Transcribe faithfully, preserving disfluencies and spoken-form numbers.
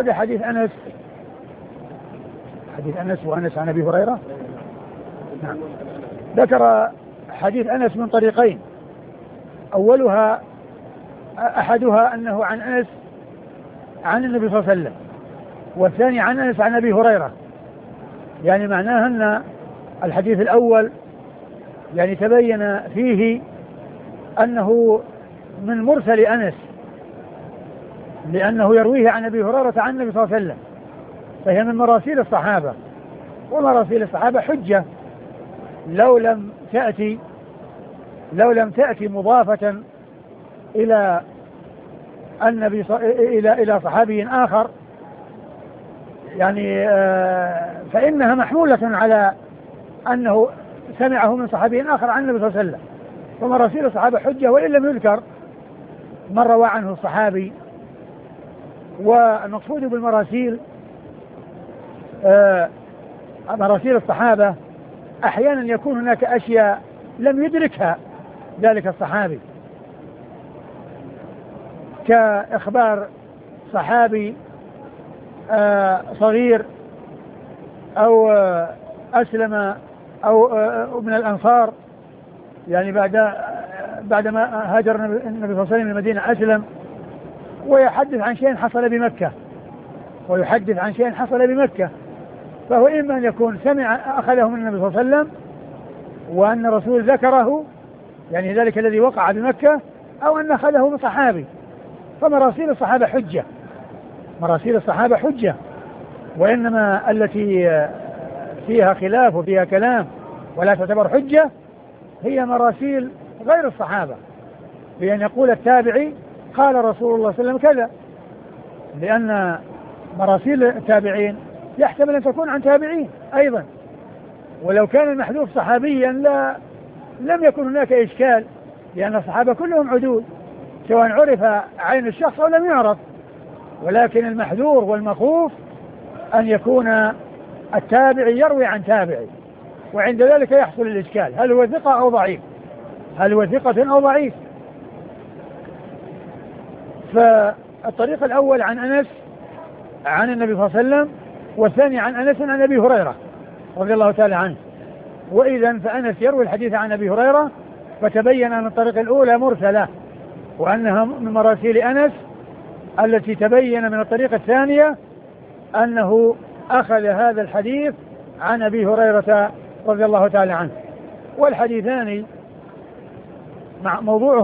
أورد حديث أنس حديث أنس وأنس عن أبي هريرة. نعم. ذكر حديث أنس من طريقين، أولها أحدها أنه عن أنس عن النبي صلى الله عليه وسلم، والثاني عن أنس عن أبي هريرة. يعني معناها أن الحديث الأول يعني تبين فيه أنه من مرسل أنس، لأنه يرويه عن أبي هريرة عن النبي صلى الله عليه وسلم، فهي من مراسيل الصحابة، ومراسيل الصحابة حجة لو لم تأتي لو لم تأتي مضافة إلى النبي إلى إلى صحابي آخر، يعني فإنها محمولة على أنه سمعه من صحابي آخر عن النبي صلى الله عليه وسلم. فمراسيل الصحابة حجة وإن لم يذكر من روى عنه الصحابي. والمقصود بالمراسيل مراسيل الصحابة أحيانا يكون هناك أشياء لم يدركها ذلك الصحابي، كإخبار صحابي صغير أو أسلم أو من الأنصار، يعني بعد بعدما هاجر النبي صلى الله عليه وسلم من المدينة أسلم، ويحدث عن شيء حصل بمكة ويحدث عن شيء حصل بمكة، فهو إما أن يكون سمع أخذه من النبي صلى الله عليه وسلم وأن الرسول ذكره، يعني ذلك الذي وقع بمكة، أو أن أخذه من صحابي. فمراسيل الصحابة حجة مراسيل الصحابة حجة وإنما التي فيها خلاف وفيها كلام ولا تعتبر حجة هي مراسيل غير الصحابة، بأن يقول التابعي قال رسول الله صلى الله عليه وسلم كذا، لأن مراسيل التابعين يحتمل أن تكون عن تابعين أيضا، ولو كان المحذوف صحابيا لا لم يكن هناك إشكال، لأن الصحابة كلهم عدول سواء عرف عين الشخص أو لم يعرف، ولكن المحذور والمخوف أن يكون التابعي يروي عن تابعي، وعند ذلك يحصل الإشكال، هل هو ثقة أو ضعيف هل هو ثقة أو ضعيف. فالطريق الأول عن أنس عن النبي صلى الله عليه وسلم، والثاني عن أنس عن أبي هريرة رضي الله تعالى عنه. وإذا فأنس يروي الحديث عن أبي هريرة، فتبين أن الطريق الأولى مرسلة وأنها من مراسيل أنس، التي تبين من الطريقة الثانية أنه أخذ هذا الحديث عن أبي هريرة رضي الله تعالى عنه. والحديثان مع موضوعه